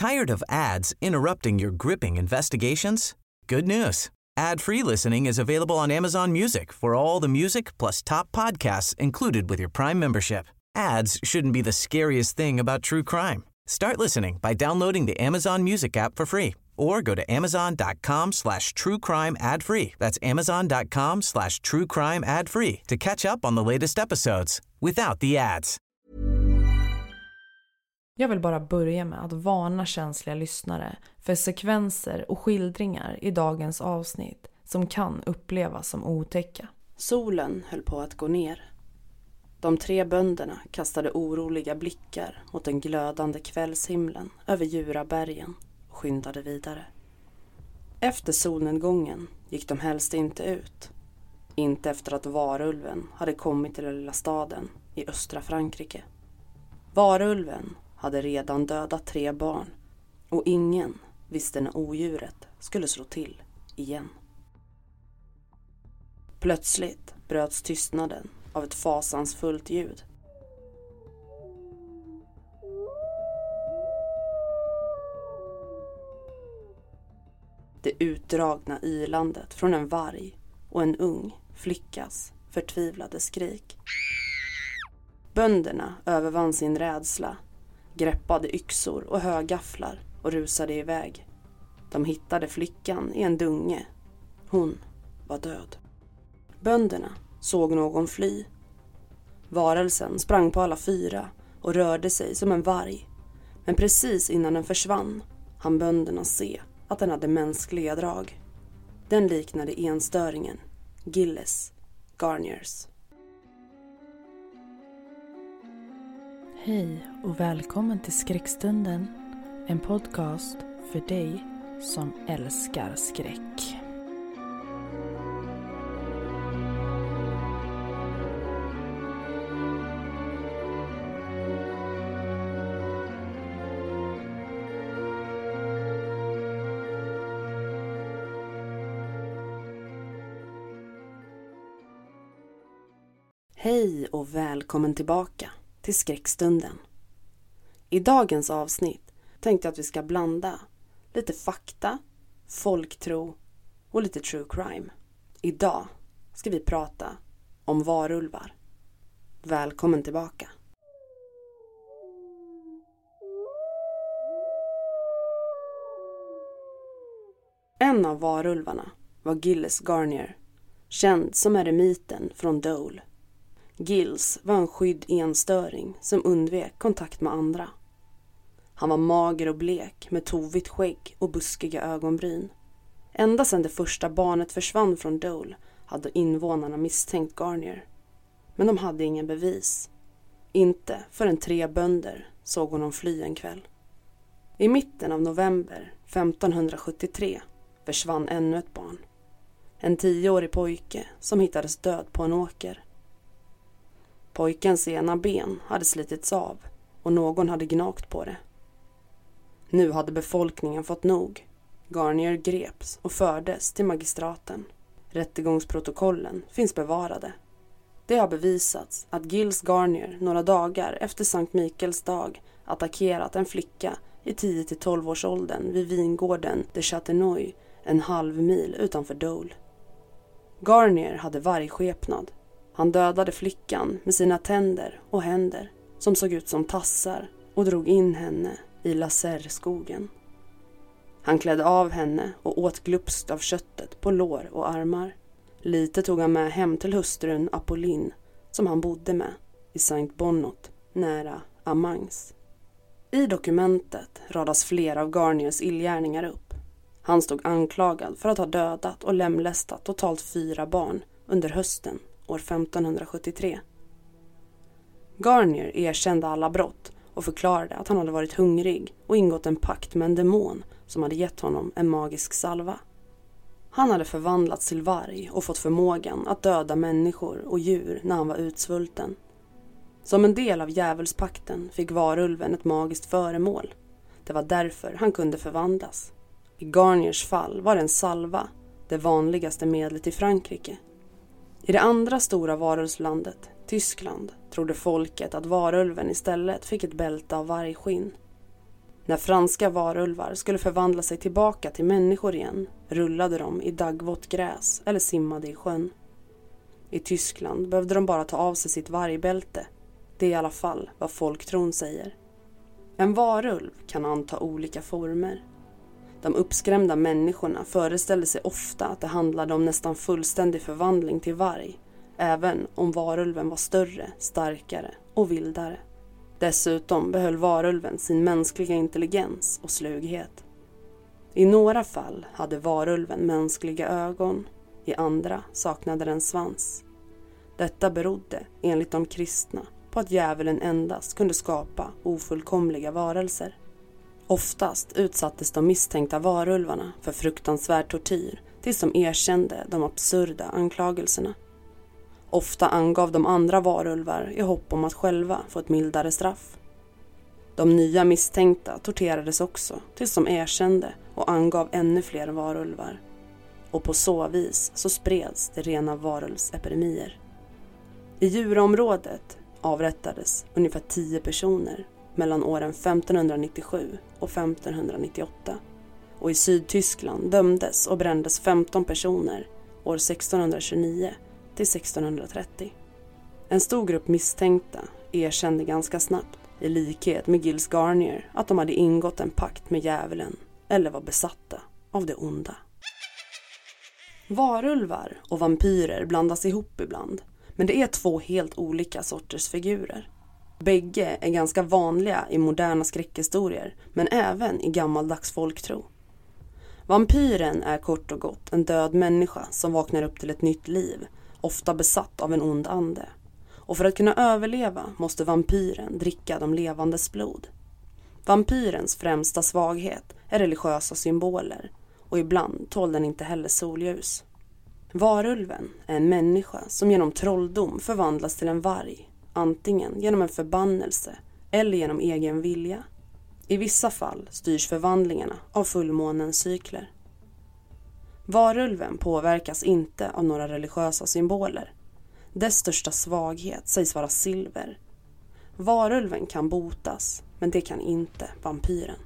Tired of ads interrupting your gripping investigations? Good news. Ad-free listening is available on Amazon Music for all the music plus top podcasts included with your Prime membership. Ads shouldn't be the scariest thing about true crime. Start listening by downloading the Amazon Music app for free or go to amazon.com/truecrime ad-free. That's amazon.com/truecrime ad-free to catch up on the latest episodes without the ads. Jag vill bara börja med att varna känsliga lyssnare för sekvenser och skildringar i dagens avsnitt som kan upplevas som otäcka. Solen höll på att gå ner. De 3 bönderna kastade oroliga blickar mot den glödande kvällshimlen över Djurabergen och skyndade vidare. Efter solnedgången gick de helst inte ut. Inte efter att varulven hade kommit till den lilla staden i östra Frankrike. Varulven hade redan dödat 3 barn och ingen visste när odjuret skulle slå till igen. Plötsligt bröts tystnaden av ett fasansfullt ljud. Det utdragna ylandet från en varg och en ung flickas förtvivlade skrik. Bönderna övervann sin rädsla, greppade yxor och högafflar och rusade iväg. De hittade flickan i en dunge. Hon var död. Bönderna såg någon fly. Varelsen sprang på alla 4 och rörde sig som en varg. Men precis innan den försvann hann bönderna se att den hade mänskliga drag. Den liknade enstöringen Gilles Garniers. Hej och välkommen till Skräckstunden, en podcast för dig som älskar skräck. Hej och välkommen tillbaka till Skräckstunden. I dagens avsnitt tänkte jag att vi ska blanda lite fakta, folktro och lite true crime. Idag ska vi prata om varulvar. Välkommen tillbaka. En av varulvarna var Gilles Garnier, känd som eremiten från Dole. Gilles var en skydd enstöring som undvek kontakt med andra. Han var mager och blek med tovigt skägg och buskiga ögonbryn. Ända sedan det första barnet försvann från Dole hade invånarna misstänkt Garnier. Men de hade ingen bevis. Inte förrän 3 bönder såg honom fly en kväll. I mitten av november 1573 försvann ännu ett barn. En 10-årig pojke som hittades död på en åker. Pojkens ena ben hade slitits av och någon hade gnagt på det. Nu hade befolkningen fått nog. Garnier greps och fördes till magistraten. Rättegångsprotokollen finns bevarade. Det har bevisats att Gilles Garnier några dagar efter Sankt Mikaels dag attackerat en flicka i 10-12 års åldern vid vingården de Châtenoy, en halv mil utanför Dole. Garnier hade vargskepnad. Han dödade flickan med sina tänder och händer som såg ut som tassar och drog in henne i Lacerre-skogen. Han klädde av henne och åt glupskt av köttet på lår och armar. Lite tog han med hem till hustrun Apolline som han bodde med i Saint-Bonnet nära Amance. I dokumentet radas flera av Garniers illgärningar upp. Han stod anklagad för att ha dödat och lemlästat totalt 4 barn under hösten år 1573. Garnier erkände alla brott och förklarade att han hade varit hungrig och ingått en pakt med en demon som hade gett honom en magisk salva. Han hade förvandlats till varg och fått förmågan att döda människor och djur när han var utsvulten. Som en del av djävulspakten fick varulven ett magiskt föremål. Det var därför han kunde förvandlas. I Garniers fall var en salva det vanligaste medlet i Frankrike. I det andra stora varulvslandet, Tyskland, trodde folket att varulven istället fick ett bälte av vargskinn. När franska varulvar skulle förvandla sig tillbaka till människor igen rullade de i daggvått gräs eller simmade i sjön. I Tyskland behövde de bara ta av sig sitt vargbälte. Det är i alla fall vad folktron säger. En varulv kan anta olika former. De uppskrämda människorna föreställde sig ofta att det handlade om nästan fullständig förvandling till varg, även om varulven var större, starkare och vildare. Dessutom behöll varulven sin mänskliga intelligens och slughet. I några fall hade varulven mänskliga ögon, i andra saknade den svans. Detta berodde, enligt de kristna, på att djävulen endast kunde skapa ofullkomliga varelser. Oftast utsattes de misstänkta varulvarna för fruktansvärd tortyr tills de erkände de absurda anklagelserna. Ofta angav de andra varulvar i hopp om att själva få ett mildare straff. De nya misstänkta torterades också tills de erkände och angav ännu fler varulvar. Och på så vis så spreds det rena varulvsepidemier. I Djuraområdet avrättades ungefär 10 personer mellan åren 1597 och 1598. Och i Sydtyskland dömdes och brändes 15 personer år 1629 till 1630. En stor grupp misstänkta erkände ganska snabbt, i likhet med Giles Garnier, att de hade ingått en pakt med djävulen eller var besatta av det onda. Varulvar och vampyrer blandas ihop ibland, men det är 2 helt olika sorters figurer. Bägge är ganska vanliga i moderna skräckhistorier, men även i gammaldags folktro. Vampyren är kort och gott en död människa som vaknar upp till ett nytt liv, ofta besatt av en ond ande. Och för att kunna överleva måste vampyren dricka de levandes blod. Vampyrens främsta svaghet är religiösa symboler, och ibland tål den inte heller solljus. Varulven är en människa som genom trolldom förvandlas till en varg, antingen genom en förbannelse eller genom egen vilja. I vissa fall styrs förvandlingarna av fullmånens cykler. Varulven påverkas inte av några religiösa symboler. Dess största svaghet sägs vara silver. Varulven kan botas, men det kan inte vampyren.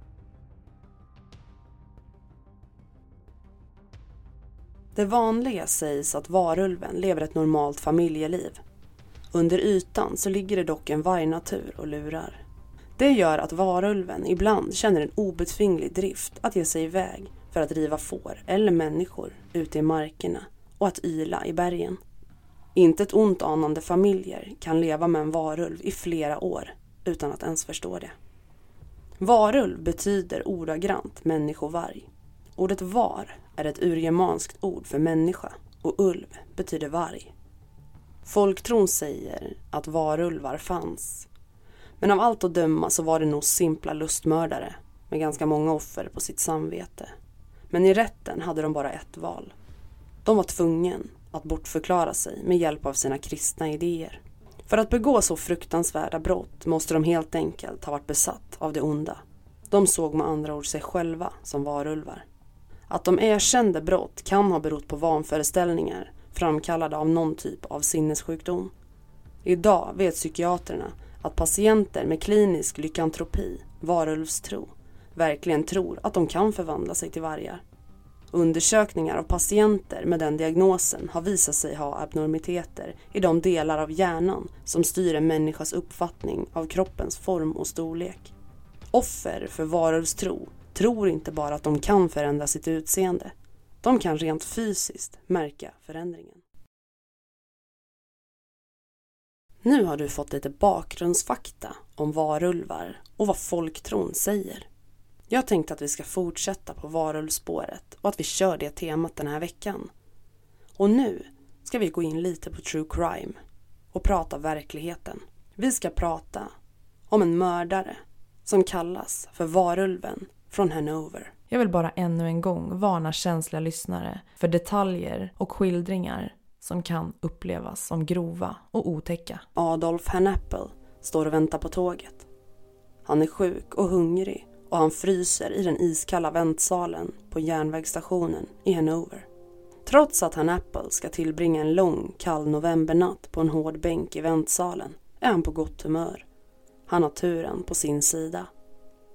Det vanliga sägs att varulven lever ett normalt familjeliv. Under ytan så ligger det dock en vargnatur och lurar. Det gör att varulven ibland känner en obetvinglig drift att ge sig iväg för att riva får eller människor ute i markerna och att yla i bergen. Inte ett ont anande familjer kan leva med en varulv i flera år utan att ens förstå det. Varulv betyder ordagrant människovarg. Ordet var är ett urgermanskt ord för människa och ulv betyder varg. Folktron säger att varulvar fanns. Men av allt att döma så var det nog simpla lustmördare med ganska många offer på sitt samvete. Men i rätten hade de bara ett val. De var tvungen att bortförklara sig med hjälp av sina kristna idéer. För att begå så fruktansvärda brott måste de helt enkelt ha varit besatt av det onda. De såg med andra ord sig själva som varulvar. Att de erkände brott kan ha berott på vanföreställningar framkallade av någon typ av sinnessjukdom. Idag vet psykiaterna att patienter med klinisk lykantropi, varulvstro, verkligen tror att de kan förvandla sig till vargar. Undersökningar av patienter med den diagnosen har visat sig ha abnormiteter i de delar av hjärnan som styr en människas uppfattning av kroppens form och storlek. Offer för varulvstro tror inte bara att de kan förändra sitt utseende. De kan rent fysiskt märka förändringen. Nu har du fått lite bakgrundsfakta om varulvar och vad folktron säger. Jag tänkte att vi ska fortsätta på varulvspåret och att vi kör det temat den här veckan. Och nu ska vi gå in lite på true crime och prata verkligheten. Vi ska prata om en mördare som kallas för varulven från Hanover. Jag vill bara ännu en gång varna känsliga lyssnare för detaljer och skildringar som kan upplevas som grova och otäcka. Adolf Hanappel står och väntar på tåget. Han är sjuk och hungrig och han fryser i den iskalla väntsalen på järnvägsstationen i Hanover. Trots att Hanappel ska tillbringa en lång, kall novembernatt på en hård bänk i väntsalen är han på gott humör. Han har turen på sin sida.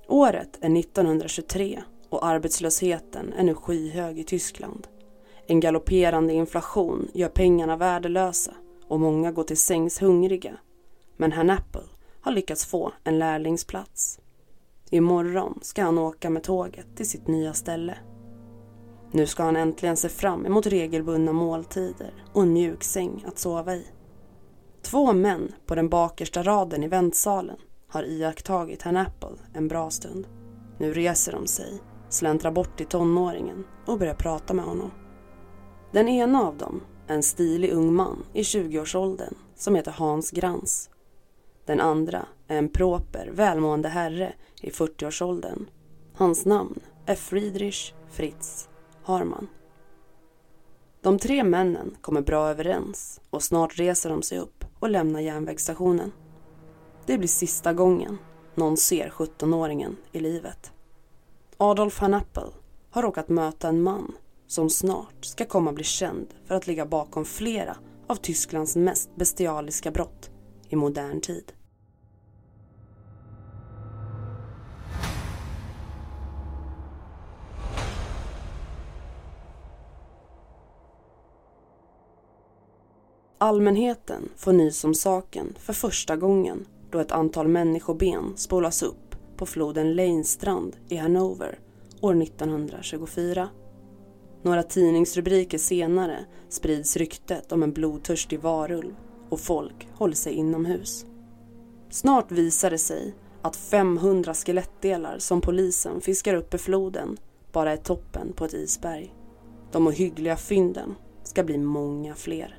Året är 1923 och arbetslösheten är nu skyhög i Tyskland. En galopperande inflation gör pengarna värdelösa och många går till sängs hungriga. Men herr Napple har lyckats få en lärlingsplats. Imorgon ska han åka med tåget till sitt nya ställe. Nu ska han äntligen se fram emot regelbundna måltider och en mjuk säng att sova i. 2 män på den bakersta raden i väntsalen har iakttagit herr Napple en bra stund. Nu reser de sig, släntrar bort till tonåringen och börjar prata med honom. Den ena av dem är en stilig ung man i 20-årsåldern som heter Hans Grans. Den andra är en proper, välmående herre i 40-årsåldern. Hans namn är Friedrich Fritz Harman. De 3 männen kommer bra överens och snart reser de sig upp och lämnar järnvägsstationen. Det blir sista gången någon ser 17-åringen i livet. Adolf Herr Napple har råkat möta en man som snart ska komma bli känd för att ligga bakom flera av Tysklands mest bestialiska brott i modern tid. Allmänheten får nys om saken för första gången då ett antal människoben spolas upp på floden Leinstrand i Hannover år 1924. Några tidningsrubriker senare sprids ryktet om en blodtörstig varulv och folk håller sig inomhus. Snart visar det sig att 500 skelettdelar som polisen fiskar upp i floden bara är toppen på ett isberg. De ohyggliga fynden ska bli många fler.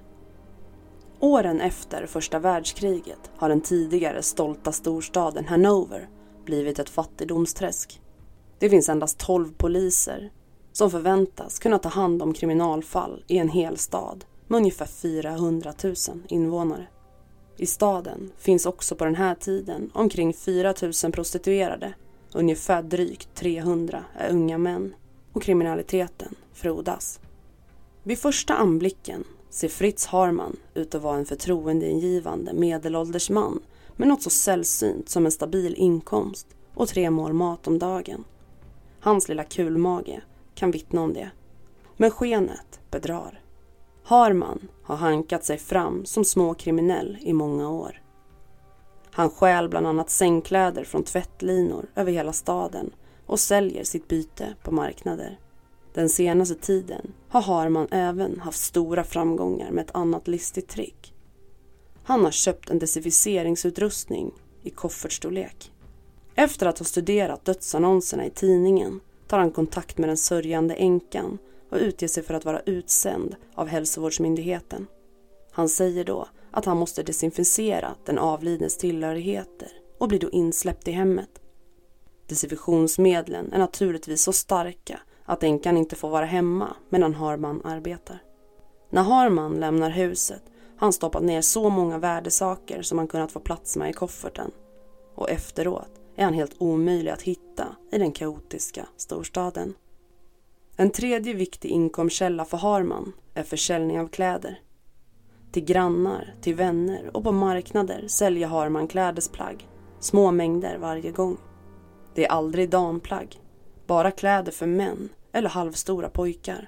Åren efter första världskriget har den tidigare stolta storstaden Hannover blivit ett fattigdomsträsk. Det finns endast 12 poliser som förväntas kunna ta hand om kriminalfall i en hel stad med ungefär 400 000 invånare. I staden finns också på den här tiden omkring 4 000 prostituerade, ungefär drygt 300 är unga män och kriminaliteten frodas. Vid första anblicken ser Fritz Harman ut att vara en förtroendeingivande medelålders man med något så sällsynt som en stabil inkomst och 3 mål mat om dagen. Hans lilla kulmage kan vittna om det. Men skenet bedrar. Harman har hankat sig fram som småkriminell i många år. Han stjäl bland annat sängkläder från tvättlinor över hela staden och säljer sitt byte på marknader. Den senaste tiden har Harman även haft stora framgångar med ett annat listigt trick. Han har köpt en desinficeringsutrustning i koffertstorlek. Efter att ha studerat dödsannonserna i tidningen tar han kontakt med den sörjande änkan och utger sig för att vara utsänd av hälsovårdsmyndigheten. Han säger då att han måste desinficera den avlidnes tillhörigheter och blir då insläppt i hemmet. Desinfektionsmedlen är naturligtvis så starka att änkan inte får vara hemma medan Harman arbetar. När Harman lämnar huset har han stoppat ner så många värdesaker som han kunnat få plats med i kofferten. Och efteråt är han helt omöjlig att hitta i den kaotiska storstaden. En tredje viktig inkomstkälla för Harman är försäljning av kläder. Till grannar, till vänner och på marknader säljer Harman klädesplagg, små mängder varje gång. Det är aldrig damplagg, bara kläder för män eller halvstora pojkar.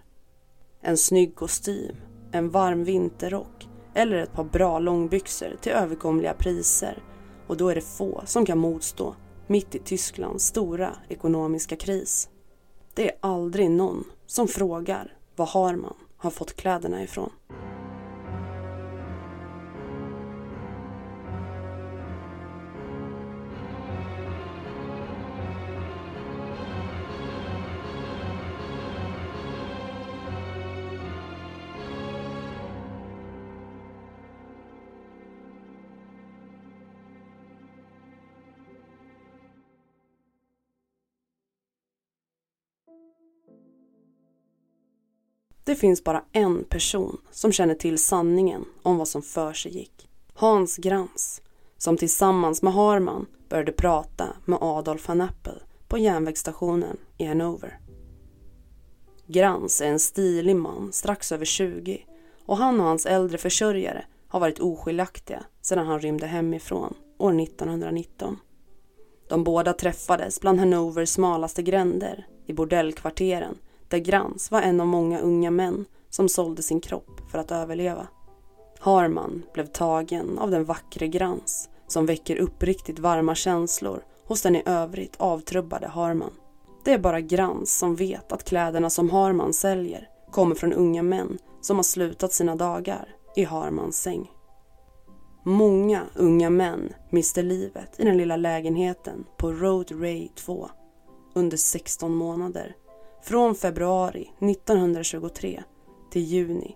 En snygg kostym, en varm vinterrock eller ett par bra långbyxor till överkomliga priser, och då är det få som kan motstå mitt i Tysklands stora ekonomiska kris. Det är aldrig någon som frågar var Harman har fått kläderna ifrån. Det finns bara en person som känner till sanningen om vad som för sig gick. Hans Grans, som tillsammans med Harman började prata med Adolf Herr Napple på järnvägsstationen i Hannover. Grans är en stilig man strax över 20 och han och hans äldre försörjare har varit oskiljaktiga sedan han rymde hemifrån år 1919. De båda träffades bland Hannovers smalaste gränder, i bordellkvarteren, där Grans var en av många unga män som sålde sin kropp för att överleva. Harman blev tagen av den vackre Grans, som väcker uppriktigt varma känslor hos den i övrigt avtrubbade Harman. Det är bara Grans som vet att kläderna som Harman säljer kommer från unga män som har slutat sina dagar i Harmans säng. Många unga män miste livet i den lilla lägenheten på Road Ray 2 under 16 månader, från februari 1923 till juni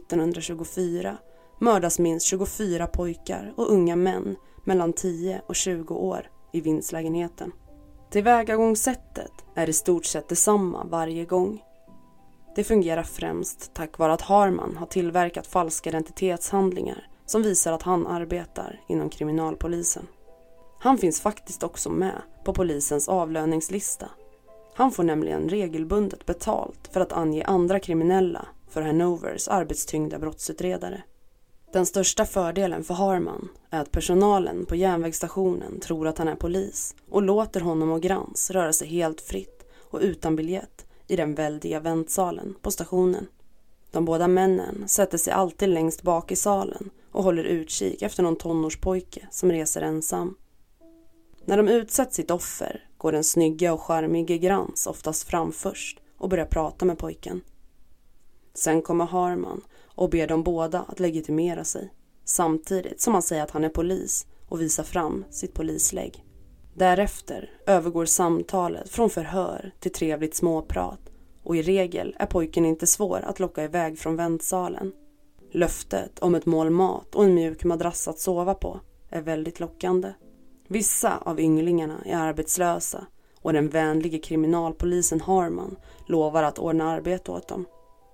1924 mördas minst 24 pojkar och unga män mellan 10 och 20 år i vindslägenheten. Tillvägagångssättet är i stort sett detsamma varje gång. Det fungerar främst tack vare att Harman har tillverkat falska identitetshandlingar som visar att han arbetar inom kriminalpolisen. Han finns faktiskt också med på polisens avlöningslista. Han får nämligen regelbundet betalt för att ange andra kriminella för Hannovers arbetstyngda brottsutredare. Den största fördelen för Harman är att personalen på järnvägsstationen tror att han är polis och låter honom och Grans röra sig helt fritt och utan biljett i den väldiga väntsalen på stationen. De båda männen sätter sig alltid längst bak i salen och håller utkik efter någon tonårspojke som reser ensam. När de utsett sitt offer går den snygga och charmige Grans oftast fram först och börjar prata med pojken. Sen kommer Harman och ber de båda att legitimera sig, samtidigt som han säger att han är polis och visar fram sitt polislägg. Därefter övergår samtalet från förhör till trevligt småprat, och i regel är pojken inte svår att locka iväg från väntsalen. Löftet om ett mål mat och en mjuk madrass att sova på är väldigt lockande. Vissa av ynglingarna är arbetslösa och den vänliga kriminalpolisen Harman lovar att ordna arbete åt dem.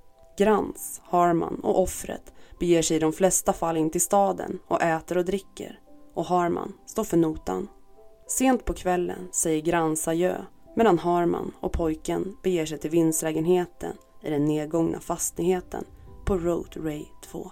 Grans, Harman och offret beger sig i de flesta fall in till staden och äter och dricker, och Harman står för notan. Sent på kvällen säger Grans adjö, medan Harman och pojken beger sig till vindslägenheten i den nedgångna fastigheten på Road Ray 2.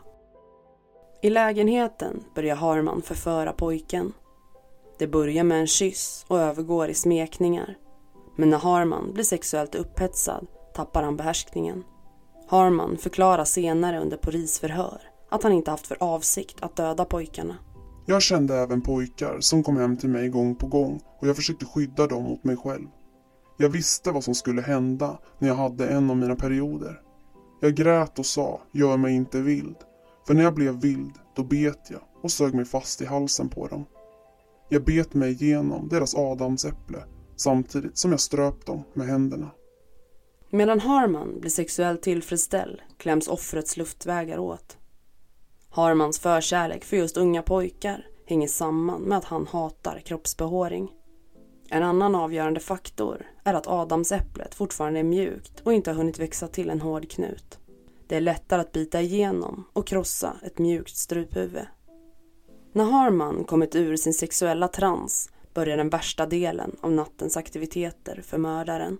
I lägenheten börjar Harman förföra pojken. Det börjar med en kyss och övergår i smekningar. Men när Harman blir sexuellt upphetsad tappar han behärskningen. Harman förklarar senare under polisförhör att han inte haft för avsikt att döda pojkarna. Jag kände även pojkar som kom hem till mig gång på gång och jag försökte skydda dem mot mig själv. Jag visste vad som skulle hända när jag hade en av mina perioder. Jag grät och sa, gör mig inte vild. För när jag blev vild, då bet jag och sög mig fast i halsen på dem. Jag bet mig igenom deras adamsäpple samtidigt som jag ströp dem med händerna. Medan Harman blir sexuellt tillfredsställd kläms offrets luftvägar åt. Harmans förkärlek för just unga pojkar hänger samman med att han hatar kroppsbehåring. En annan avgörande faktor är att adamsäpplet fortfarande är mjukt och inte har hunnit växa till en hård knut. Det är lättare att bita igenom och krossa ett mjukt struphuvud. När Harman kommit ur sin sexuella trans börjar den värsta delen av nattens aktiviteter för mördaren.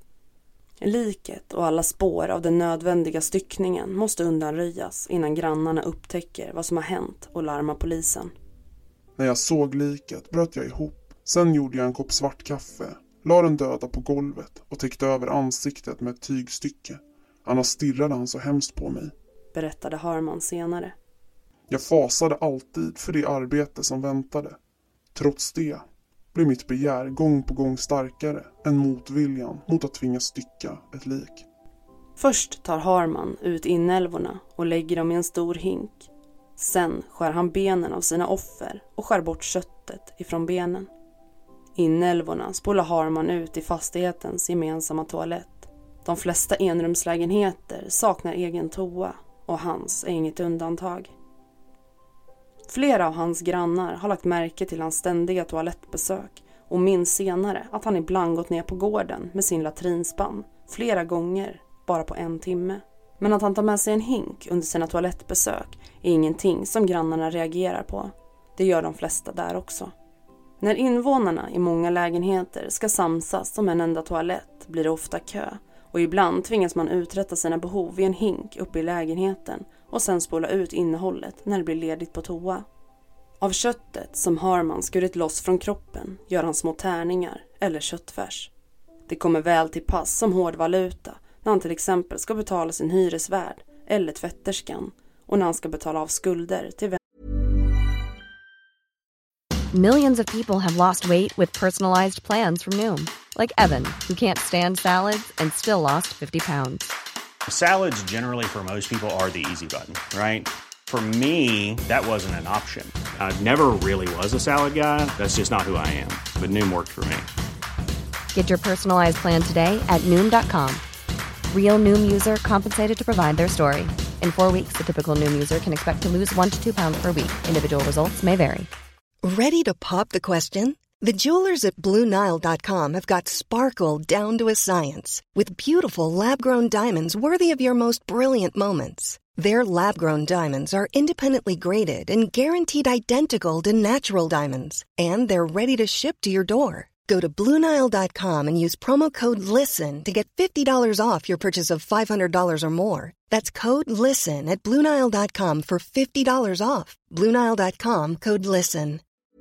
Liket och alla spår av den nödvändiga styckningen måste undanröjas innan grannarna upptäcker vad som har hänt och larmar polisen. När jag såg liket bröt jag ihop. Sen gjorde jag en kopp svart kaffe, la den döda på golvet och täckte över ansiktet med ett tygstycke. Annars stirrade han så hemskt på mig, berättade Harman senare. Jag fasade alltid för det arbete som väntade. Trots det blev mitt begär gång på gång starkare än motviljan mot att tvingas stycka ett lik. Först tar Harman ut inälvorna och lägger dem i en stor hink. Sen skär han benen av sina offer och skär bort köttet ifrån benen. Inälvorna spolar Harman ut i fastighetens gemensamma toalett. De flesta enrumslägenheter saknar egen toa och hans är inget undantag. Flera av hans grannar har lagt märke till hans ständiga toalettbesök och minns senare att han ibland gått ner på gården med sin latrinspann flera gånger bara på en timme. Men att han tar med sig en hink under sina toalettbesök är ingenting som grannarna reagerar på. Det gör de flesta där också. När invånarna i många lägenheter ska samsas om en enda toalett blir det ofta kö, och ibland tvingas man uträtta sina behov i en hink uppe i lägenheten och sen spola ut innehållet när det blir ledigt på toa. Av köttet som Harman skurit loss från kroppen gör han små tärningar eller köttfärs. Det kommer väl till pass som hård valuta när han till exempel ska betala sin hyresvärd eller tvätterskan och när han ska betala av skulder till Millions of people have lost weight with personalized plans from Noom. Like Evan, who can't stand salads and still lost 50 pounds. Salads generally for most people are the easy button, right? For me, that wasn't an option. I never really was a salad guy. That's just not who I am. But Noom worked for me. Get your personalized plan today at Noom.com. Real Noom user compensated to provide their story. In 4 weeks, the typical Noom user can expect to lose 1 to 2 pounds per week. Individual results may vary. Ready to pop the question? The jewelers at BlueNile.com have got sparkle down to a science with beautiful lab-grown diamonds worthy of your most brilliant moments. Their lab-grown diamonds are independently graded and guaranteed identical to natural diamonds, and they're ready to ship to your door. Go to BlueNile.com and use promo code LISTEN to get $50 off your purchase of $500 or more. That's code LISTEN at BlueNile.com for $50 off. BlueNile.com, code LISTEN.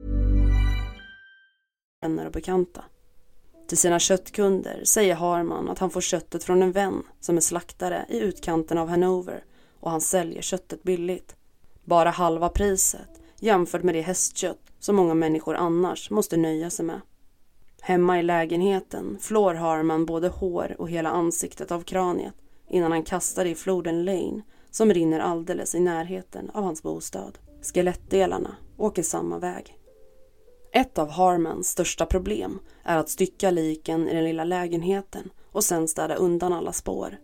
Vänner och bekanta. Till sina köttkunder säger Harman att han får köttet från en vän som är slaktare i utkanten av Hanover och han säljer köttet billigt. Bara halva priset jämfört med det hästkött som många människor annars måste nöja sig med. Hemma i lägenheten flår Harman både hår och hela ansiktet av kraniet innan han kastar det i floden Lane som rinner alldeles i närheten av hans bostad. Skelettdelarna åker samma väg. Ett av Harmans största problem är att stycka liken i den lilla lägenheten och sen städa undan alla spår.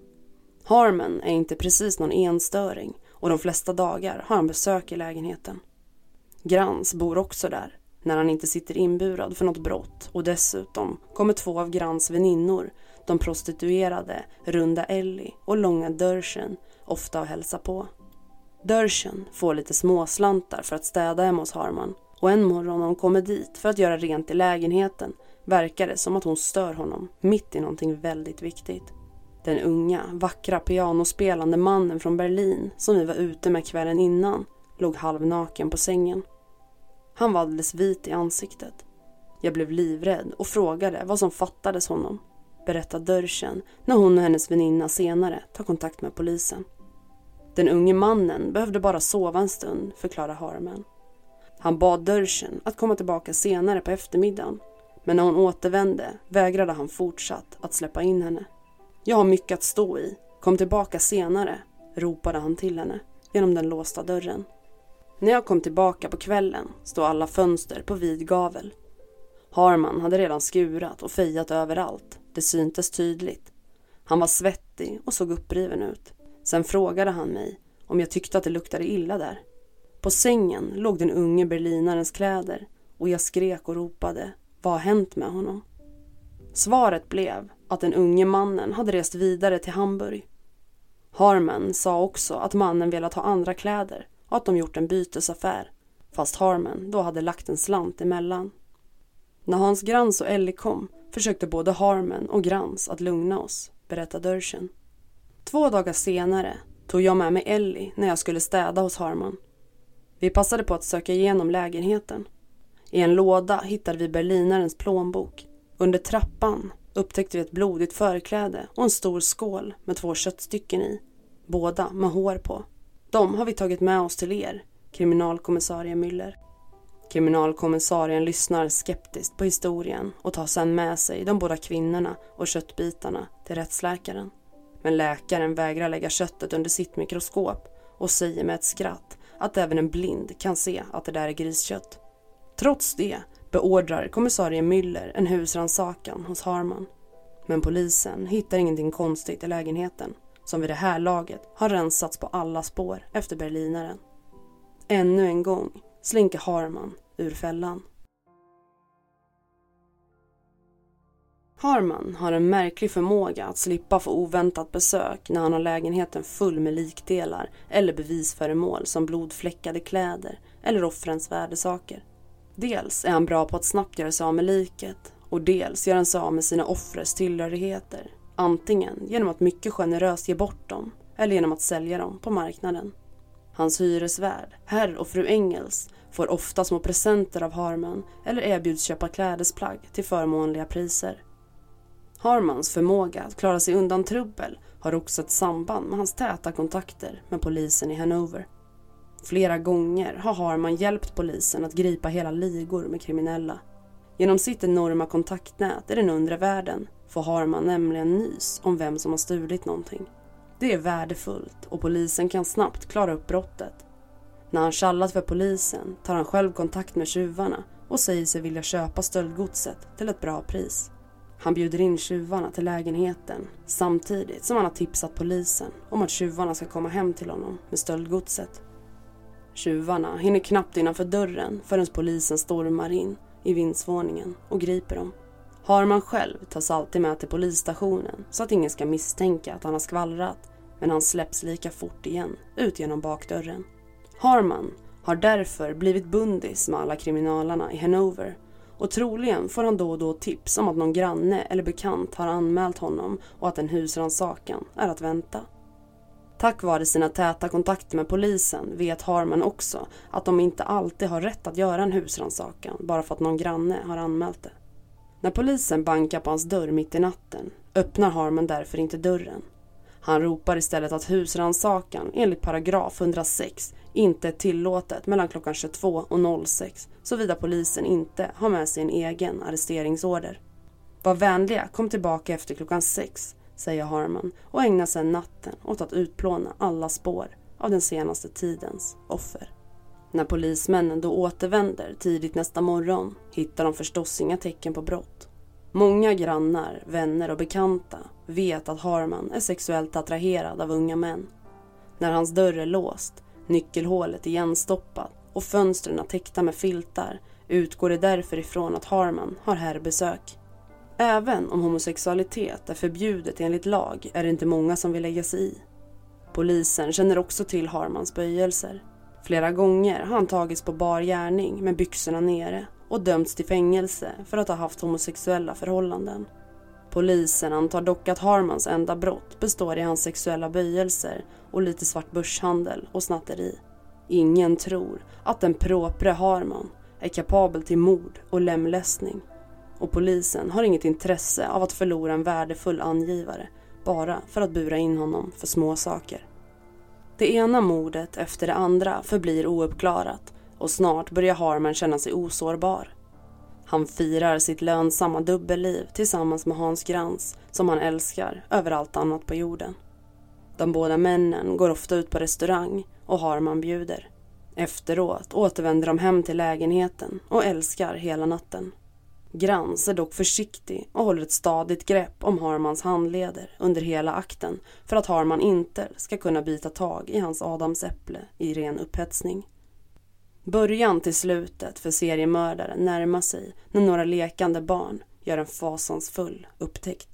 Harman är inte precis någon enstöring och de flesta dagar har han besök i lägenheten. Grans bor också där när han inte sitter inburad för något brott och dessutom kommer 2 av Grans väninnor, de prostituerade Runda Ellie och Långa Dörschen, ofta att hälsa på. Dörschen får lite småslantar för att städa hemma hos Harman. Och en morgon när hon kommer dit för att göra rent i lägenheten verkar det som att hon stör honom mitt i någonting väldigt viktigt. Den unga, vackra pianospelande mannen från Berlin som vi var ute med kvällen innan låg halvnaken på sängen. Han var alldeles vit i ansiktet. Jag blev livrädd och frågade vad som fattades honom, berättar Dörschen när hon och hennes väninna senare tar kontakt med polisen. Den unge mannen behövde bara sova en stund, förklarar Harman. Han bad Dörschen att komma tillbaka senare på eftermiddagen, men när hon återvände vägrade han fortsatt att släppa in henne. Jag har mycket att stå i, kom tillbaka senare, ropade han till henne genom den låsta dörren. När jag kom tillbaka på kvällen stod alla fönster på vid gavel. Harman hade redan skurat och fejat överallt, det syntes tydligt. Han var svettig och såg uppriven ut. Sen frågade han mig om jag tyckte att det luktade illa där. På sängen låg den unge berlinarens kläder och jag skrek och ropade, vad har hänt med honom? Svaret blev att den unge mannen hade rest vidare till Hamburg. Harman sa också att mannen velat ha andra kläder och att de gjort en bytesaffär, fast Harman då hade lagt en slant emellan. När Hans Grans och Ellie kom försökte både Harman och Grans att lugna oss, berättar Dörschen. 2 dagar senare tog jag med mig Ellie när jag skulle städa hos Harman. Vi passade på att söka igenom lägenheten. I en låda hittade vi berlinarens plånbok. Under trappan upptäckte vi ett blodigt förkläde och en stor skål med 2 köttstycken i. Båda med hår på. De har vi tagit med oss till er, kriminalkommissarie Müller. Kriminalkommissarien lyssnar skeptiskt på historien och tar sedan med sig de båda kvinnorna och köttbitarna till rättsläkaren. Men läkaren vägrar lägga köttet under sitt mikroskop och säger med ett skratt att även en blind kan se att det där är griskött. Trots det beordrar kommissarie Müller en husrannsakan hos Harman. Men polisen hittar ingenting konstigt i lägenheten, som vid det här laget har rensats på alla spår efter berlinaren. Ännu en gång slinker Harman ur fällan. Harman har en märklig förmåga att slippa få oväntat besök när han har lägenheten full med likdelar eller bevisföremål som blodfläckade kläder eller offrens värdesaker. Dels är han bra på att snabbt göra sig av med liket och dels gör han sig av med sina offres tillhörigheter, antingen genom att mycket generöst ge bort dem eller genom att sälja dem på marknaden. Hans hyresvärd, herr och fru Engels, får ofta små presenter av Harman eller erbjuds köpa klädesplagg till förmånliga priser. Harmans förmåga att klara sig undan trubbel har också ett samband med hans täta kontakter med polisen i Hanover. Flera gånger har Harman hjälpt polisen att gripa hela ligor med kriminella. Genom sitt enorma kontaktnät i den undre världen får Harman nämligen nys om vem som har stulit någonting. Det är värdefullt och polisen kan snabbt klara upp brottet. När han kallat för polisen tar han själv kontakt med tjuvarna och säger sig vilja köpa stöldgodset till ett bra pris. Han bjuder in tjuvarna till lägenheten samtidigt som han har tipsat polisen om att tjuvarna ska komma hem till honom med stöldgodset. Tjuvarna hinner knappt innanför dörren förrän polisen stormar in i vindsvåningen och griper dem. Harman själv tas alltid med till polisstationen så att ingen ska misstänka att han har skvallrat, men han släpps lika fort igen ut genom bakdörren. Harman har därför blivit bundis med alla kriminalarna i Hanover och troligen får han då och då tips om att någon granne eller bekant har anmält honom och att en husrannsakan är att vänta. Tack vare sina täta kontakter med polisen vet Harman också att de inte alltid har rätt att göra en husrannsakan bara för att någon granne har anmält det. När polisen bankar på hans dörr mitt i natten öppnar Harman därför inte dörren. Han ropar istället att husrannsakan enligt paragraf 106 inte är tillåtet mellan klockan 22 och 06 såvida polisen inte har med sig en egen arresteringsorder. Var vänliga, kom tillbaka efter klockan 6, säger Harman och ägnar sig natten åt att utplåna alla spår av den senaste tidens offer. När polismännen då återvänder tidigt nästa morgon hittar de förstås inga tecken på brott. Många grannar, vänner och bekanta vet att Harman är sexuellt attraherad av unga män. När hans dörr är låst, nyckelhålet igenstoppat och fönstren täckta med filtar utgår det därför ifrån att Harman har herrbesök. Även om homosexualitet är förbjudet enligt lag är det inte många som vill lägga sig i. Polisen känner också till Harmans böjelser. Flera gånger har han tagits på bar gärning med byxorna nere och dömts till fängelse för att ha haft homosexuella förhållanden. Polisen antar dock att Harmans enda brott består i hans sexuella böjelser och lite svart börshandel och snatteri. Ingen tror att den propre Harman är kapabel till mord och lemlästning. Och polisen har inget intresse av att förlora en värdefull angivare bara för att bura in honom för små saker. Det ena mordet efter det andra förblir ouppklarat och snart börjar Harman känna sig osårbar. Han firar sitt lönsamma dubbelliv tillsammans med Hans Grans som han älskar över allt annat på jorden. De båda männen går ofta ut på restaurang och Harman bjuder. Efteråt återvänder de hem till lägenheten och älskar hela natten. Grans är dock försiktig och håller ett stadigt grepp om Harmans handleder under hela akten för att Harman inte ska kunna bita tag i hans adamsäpple i ren upphetsning. Början till slutet för seriemördaren närmar sig när några lekande barn gör en fasansfull upptäckt.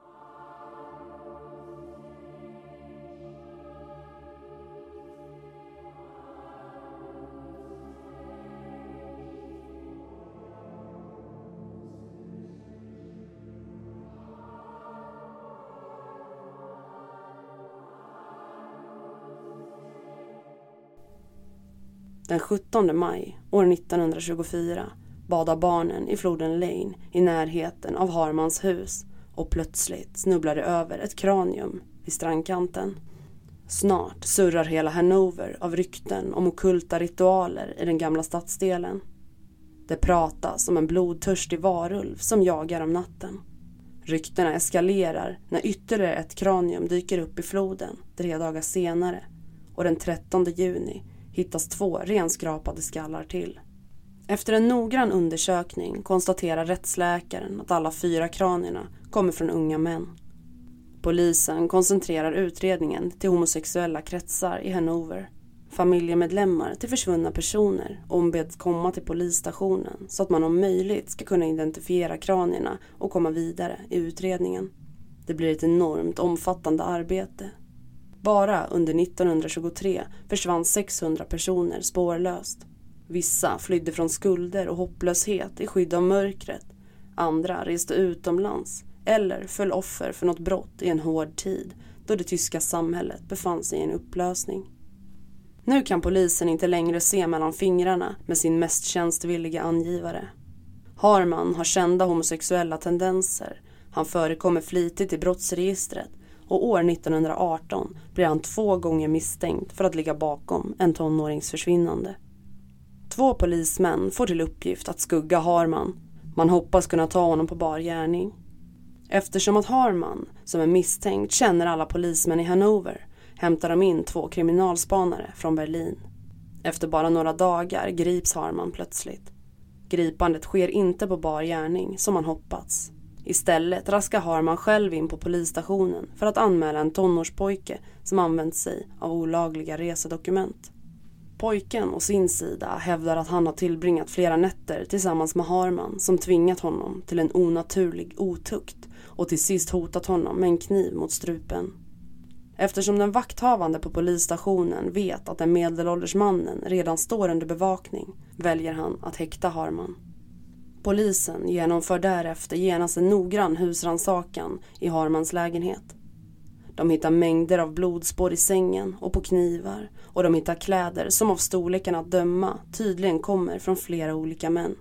Den 17 maj år 1924 badar barnen i floden Lane i närheten av Harmans hus och plötsligt snubblar det över ett kranium vid strandkanten. Snart surrar hela Hanover av rykten om ockulta ritualer i den gamla stadsdelen. Det pratas om en blodtörstig varulv som jagar om natten. Ryktena eskalerar när ytterligare ett kranium dyker upp i floden 3 dagar senare och den 13 juni hittas 2 renskrapade skallar till. Efter en noggrann undersökning konstaterar rättsläkaren att alla 4 kranierna kommer från unga män. Polisen koncentrerar utredningen till homosexuella kretsar i Hanover. Familjemedlemmar till försvunna personer ombeds komma till polisstationen så att man om möjligt ska kunna identifiera kranierna och komma vidare i utredningen. Det blir ett enormt omfattande arbete. Bara under 1923 försvann 600 personer spårlöst. Vissa flydde från skulder och hopplöshet i skydd av mörkret. Andra reste utomlands eller föll offer för något brott i en hård tid då det tyska samhället befann sig i en upplösning. Nu kan polisen inte längre se mellan fingrarna med sin mest tjänstvilliga angivare. Harman har kända homosexuella tendenser. Han förekommer flitigt i brottsregistret och år 1918 blir han 2 gånger misstänkt för att ligga bakom en tonårings försvinnande. 2 polismän får till uppgift att skugga Harman. Man hoppas kunna ta honom på bar gärning. Eftersom att Harman, som är misstänkt, känner alla polismän i Hanover hämtar de in 2 kriminalspanare från Berlin. Efter bara några dagar grips Harman plötsligt. Gripandet sker inte på bar gärning som man hoppats. Istället raskar Harman själv in på polisstationen för att anmäla en tonårspojke som använt sig av olagliga resedokument. Pojken å sin sida hävdar att han har tillbringat flera nätter tillsammans med Harman som tvingat honom till en onaturlig otukt och till sist hotat honom med en kniv mot strupen. Eftersom den vakthavande på polisstationen vet att den medelålders mannen redan står under bevakning väljer han att häkta Harman. Polisen genomför därefter genast en noggrann husrannsakan i Harmans lägenhet. De hittar mängder av blodspår i sängen och på knivar och de hittar kläder som av storleken att döma tydligen kommer från flera olika män.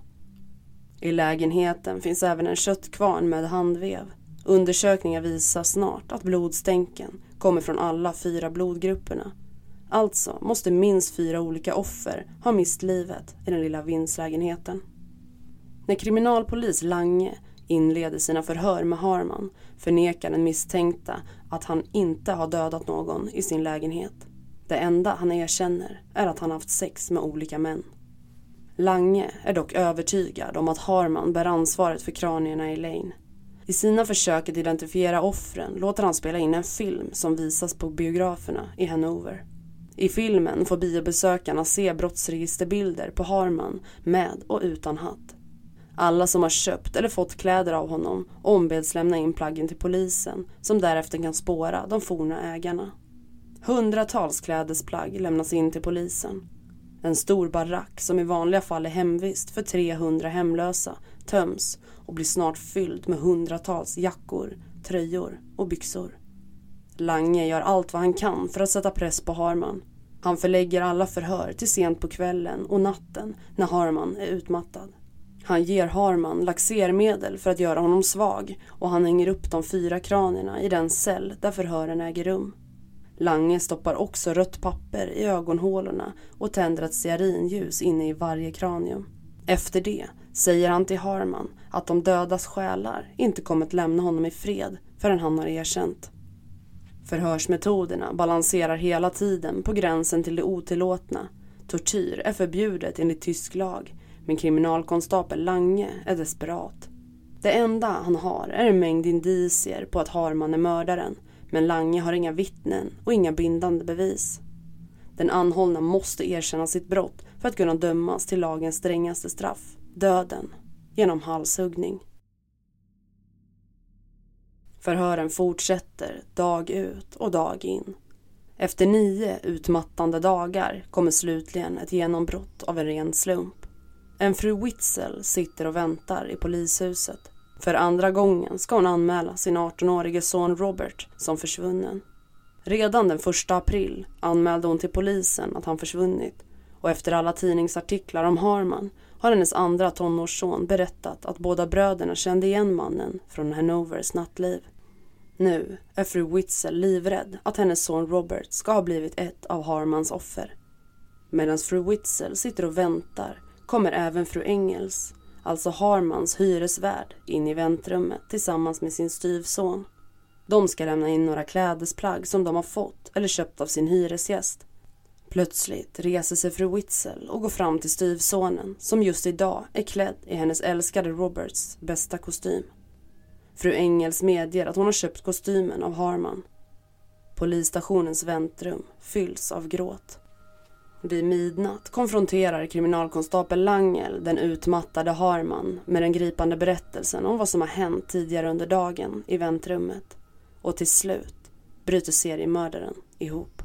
I lägenheten finns även en köttkvarn med handvev. Undersökningar visar snart att blodstänken kommer från alla 4 blodgrupperna. Alltså måste minst 4 olika offer ha mist livet i den lilla vindslägenheten. När kriminalpolis Lange inleder sina förhör med Harman förnekar den misstänkta att han inte har dödat någon i sin lägenhet. Det enda han erkänner är att han haft sex med olika män. Lange är dock övertygad om att Harman bär ansvaret för kranierna i Lane. I sina försök att identifiera offren låter han spela in en film som visas på biograferna i Hanover. I filmen får biobesökarna se brottsregisterbilder på Harman med och utan hatt. Alla som har köpt eller fått kläder av honom ombeds lämna in plaggen till polisen som därefter kan spåra de forna ägarna. Hundratals klädesplagg lämnas in till polisen. En stor barack som i vanliga fall är hemvist för 300 hemlösa töms och blir snart fylld med hundratals jackor, tröjor och byxor. Lange gör allt vad han kan för att sätta press på Harman. Han förlägger alla förhör till sent på kvällen och natten när Harman är utmattad. Han ger Harman laxermedel för att göra honom svag och han hänger upp de 4 kranierna i den cell där förhören äger rum. Lange stoppar också rött papper i ögonhålorna och tänder ett stearinljus inne i varje kranium. Efter det säger han till Harman att de dödas själar inte kommer att lämna honom i fred förrän han har erkänt. Förhörsmetoderna balanserar hela tiden på gränsen till det otillåtna. Tortyr är förbjudet enligt tysk lag, men kriminalkonstapel Lange är desperat. Det enda han har är en mängd indicier på att Harman är mördaren, men Lange har inga vittnen och inga bindande bevis. Den anhållna måste erkänna sitt brott för att kunna dömas till lagens strängaste straff, döden, genom halshuggning. Förhören fortsätter dag ut och dag in. Efter 9 utmattande dagar kommer slutligen ett genombrott av en ren slump. En fru Witzel sitter och väntar i polishuset. För andra gången ska hon anmäla sin 18-årige son Robert som försvunnen. Redan den 1 april anmälde hon till polisen att han försvunnit. Och efter alla tidningsartiklar om Harman har hennes andra tonårsson berättat att båda bröderna kände igen mannen från Hanovers nattliv. Nu är fru Witzel livrädd att hennes son Robert ska ha blivit ett av Harmans offer. Medan fru Witzel sitter och väntar kommer även fru Engels, alltså Harmans hyresvärd, in i väntrummet tillsammans med sin styvson. De ska lämna in några klädesplagg som de har fått eller köpt av sin hyresgäst. Plötsligt reser sig fru Witzel och går fram till styvsonen som just idag är klädd i hennes älskade Roberts bästa kostym. Fru Engels medger att hon har köpt kostymen av Harman. Polisstationens väntrum fylls av gråt. Vid midnatt konfronterar kriminalkonstapel Langel den utmattade Harman med den gripande berättelsen om vad som har hänt tidigare under dagen i väntrummet. Och till slut bryter seriemördaren ihop.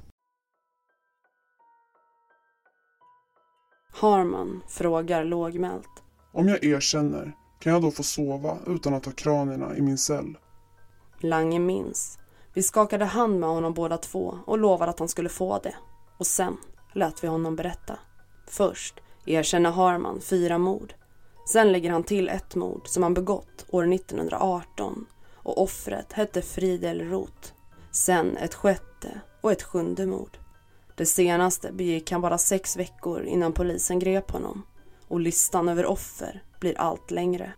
Harman frågar lågmält: Om jag erkänner, kan jag då få sova utan att ha kranierna i min cell? Lange minns. Vi skakade hand med honom båda två och lovade att han skulle få det. Och sen lät vi honom berätta. Först erkänner Harman 4 mord. Sen lägger han till ett mord som han begått år 1918 och offret hette Friedel Roth. Sen ett 6:e och ett 7:e mord. Det senaste begick han bara 6 veckor innan polisen grep honom och listan över offer blir allt längre.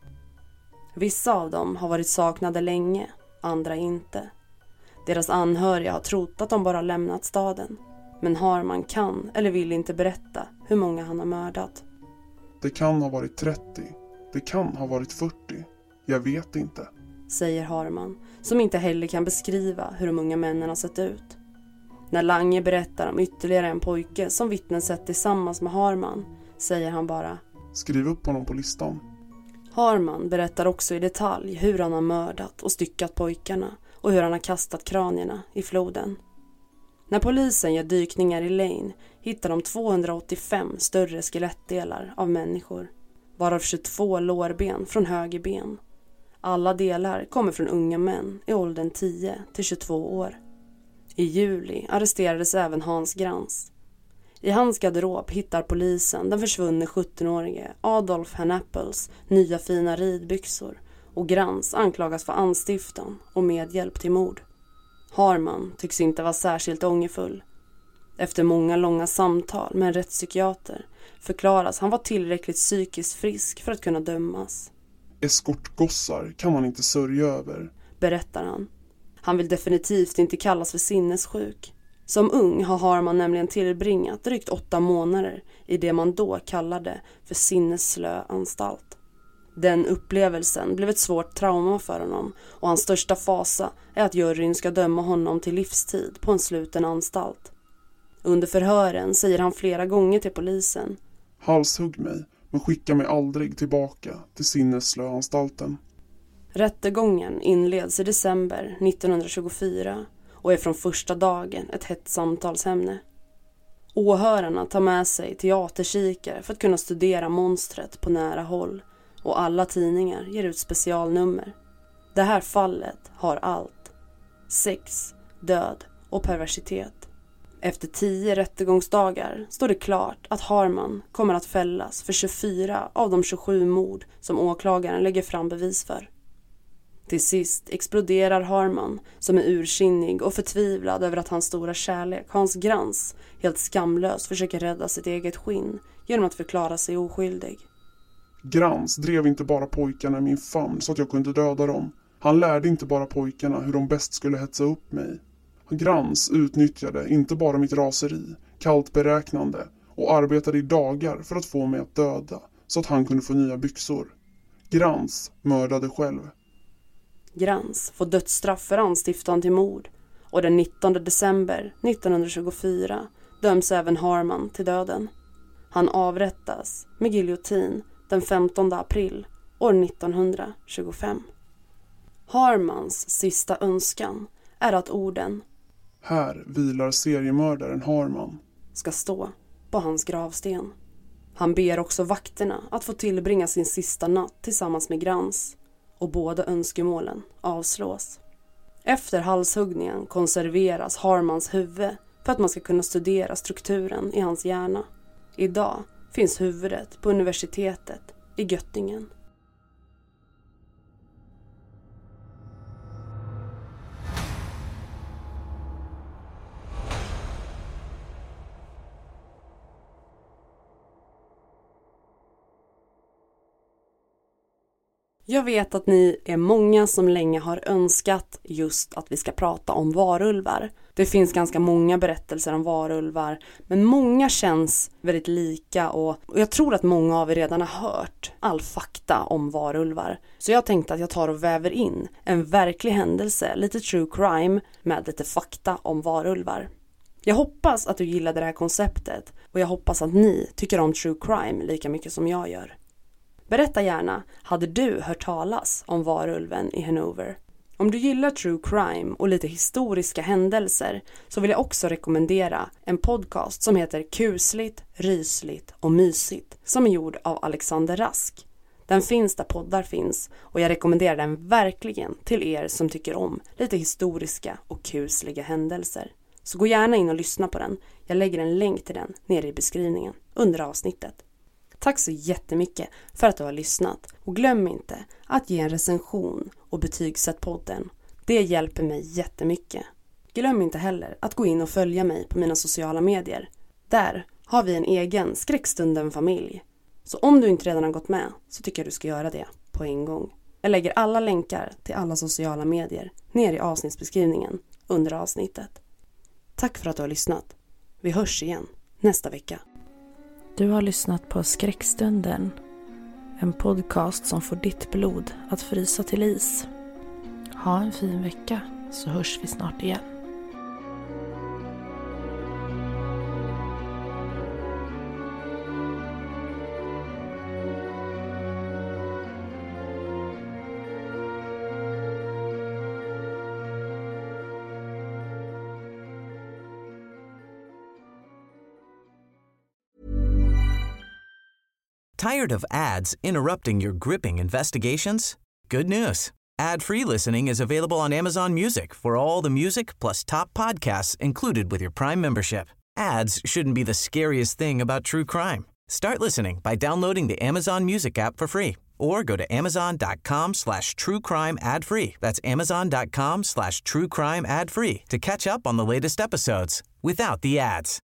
Vissa av dem har varit saknade länge, andra inte. Deras anhöriga har trott att de bara lämnat staden, men Harman kan eller vill inte berätta hur många han har mördat. Det kan ha varit 30. Det kan ha varit 40. Jag vet inte, säger Harman, som inte heller kan beskriva hur de unga männen har sett ut. När Lange berättar om ytterligare en pojke som vittnen sett tillsammans med Harman, säger han bara: skriv upp honom på listan. Harman berättar också i detalj hur han har mördat och styckat pojkarna och hur han har kastat kranierna i floden. När polisen gör dykningar i Lane hittar de 285 större skelettdelar av människor, varav 22 lårben från höger ben. Alla delar kommer från unga män i åldern 10 till 22 år. I juli arresterades även Hans Grans. I hans garderob hittar polisen den försvunne 17-årige Adolf Hannappels nya fina ridbyxor och Grans anklagas för anstiftan och medhjälp till mord. Harman tycks inte vara särskilt ångerfull. Efter många långa samtal med en rättspsykiater förklaras han vara tillräckligt psykiskt frisk för att kunna dömas. Eskortgossar kan man inte sörja över, berättar han. Han vill definitivt inte kallas för sinnessjuk. Som ung har Harman nämligen tillbringat drygt 8 månader i det man då kallade för sinnesslö anstalt. Den upplevelsen blev ett svårt trauma för honom och hans största fasa är att juryn ska döma honom till livstid på en sluten anstalt. Under förhören säger han flera gånger till polisen: halshugg mig, men skicka mig aldrig tillbaka till sinnesslöanstalten. Rättegången inleds i december 1924 och är från första dagen ett hett samtalsämne. Åhörarna tar med sig teaterkikare för att kunna studera monstret på nära håll och alla tidningar ger ut specialnummer. Det här fallet har allt: sex, död och perversitet. Efter 10 rättegångsdagar står det klart att Harman kommer att fällas för 24 av de 27 mord som åklagaren lägger fram bevis för. Till sist exploderar Harman, som är ursinnig och förtvivlad över att hans stora kärlek, Hans Grans, helt skamlöst försöker rädda sitt eget skinn genom att förklara sig oskyldig. Grans drev inte bara pojkarna i min famn så att jag kunde döda dem. Han lärde inte bara pojkarna hur de bäst skulle hetsa upp mig. Grans utnyttjade inte bara mitt raseri, kallt beräknande, och arbetade i dagar för att få mig att döda så att han kunde få nya byxor. Grans mördade själv. Grans får dödsstraff för anstiftan till mord och den 19 december 1924 döms även Harman till döden. Han avrättas med giljotin den 15 april år 1925. Harmans sista önskan är att orden "Här vilar seriemördaren Harman" ska stå på hans gravsten. Han ber också vakterna att få tillbringa sin sista natt tillsammans med Grans, och båda önskemålen avslås. Efter halshuggningen konserveras Harmans huvud för att man ska kunna studera strukturen i hans hjärna. Idag finns huvudet på universitetet i Göttingen. Jag vet att ni är många som länge har önskat just att vi ska prata om varulvar. Det finns ganska många berättelser om varulvar, men många känns väldigt lika och jag tror att många av er redan har hört all fakta om varulvar. Så jag tänkte att jag tar och väver in en verklig händelse, lite true crime med lite fakta om varulvar. Jag hoppas att du gillade det här konceptet och jag hoppas att ni tycker om true crime lika mycket som jag gör. Berätta gärna, hade du hört talas om varulven i Hanover? Om du gillar true crime och lite historiska händelser så vill jag också rekommendera en podcast som heter Kusligt, rysligt och mysigt som är gjord av Alexander Rask. Den finns där poddar finns och jag rekommenderar den verkligen till er som tycker om lite historiska och kusliga händelser. Så gå gärna in och lyssna på den. Jag lägger en länk till den nere i beskrivningen under avsnittet. Tack så jättemycket för att du har lyssnat och glöm inte att ge en recension och betygsätt podden. Det hjälper mig jättemycket. Glöm inte heller att gå in och följa mig på mina sociala medier. Där har vi en egen Skräckstunden-familj. Så om du inte redan har gått med så tycker jag du ska göra det på en gång. Jag lägger alla länkar till alla sociala medier ner i avsnittsbeskrivningen under avsnittet. Tack för att du har lyssnat. Vi hörs igen nästa vecka. Du har lyssnat på Skräckstunden. En podcast som får ditt blod att frysa till is. Ha en fin vecka så hörs vi snart igen. Tired of ads interrupting your gripping investigations? Good news. Ad-free listening is available on Amazon Music for all the music plus top podcasts included with your Prime membership. Ads shouldn't be the scariest thing about true crime. Start listening by downloading the Amazon Music app for free or go to amazon.com/truecrime ad-free. That's amazon.com/truecrime ad-free to catch up on the latest episodes without the ads.